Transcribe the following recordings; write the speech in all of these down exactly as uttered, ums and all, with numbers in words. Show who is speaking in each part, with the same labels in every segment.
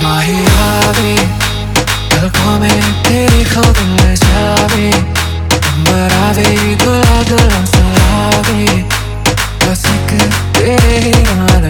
Speaker 1: माही आवे पलकों में तेरी खो मिल जावे, अंबर आवे गुला गुला सलावे, बस एक तेरे ही नाल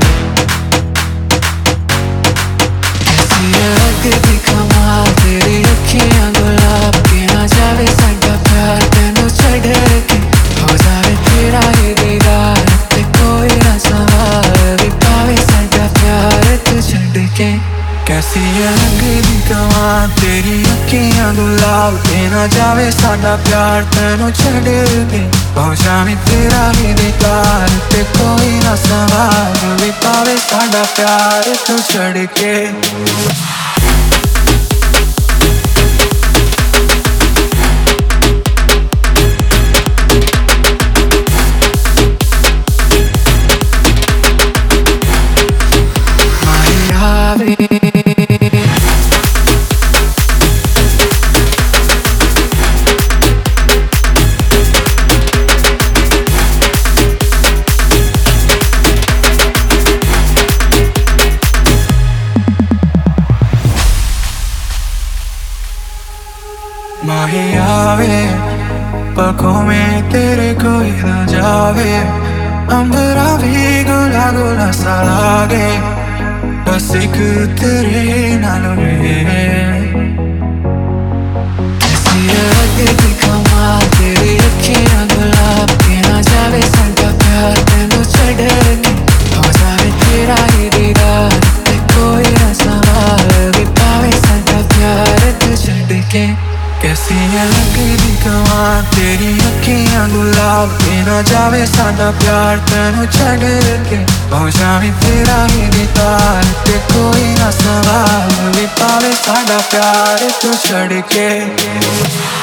Speaker 1: कैसी लगदी कमाल तेरी अखियां गुलाब के ना जावे साडा प्यार तेनू छड़ के हो जावे तेरा ही दीदार ते कोई ना सवाल भी पावे साडा प्यार तू छड़ के। कैसी लगदी कमाल तेरी अखियां गुलाब के ना जावे साडा प्यार तेनू छड़ के हो जावे तेरा ही दीदार ते कोई ना सवाल भी पावे साडा प्यार तू छड़ के। माही आवे पलकों में तेरे कोई ना जावे, अंबरा भी गुला गुला सा लागे, बस एक तेरे नाल वे। कैसी लगदी कमाल तेरी अखियां गुलाब के ना जावे साडा प्यार तेनू छड़ के हो जावे तेरा ही दीदार ते कोई ना सवाल भी पावे साडा प्यार तू छड़ के। कैसी लगदी कमाल तेरी अखियां गुलाब के ना जावे साडा प्यार तेनू छड़ के हो जावे तेरा ही दीदार ते कोई ना सवाल भी पावे साडा प्यार तू छड़ के।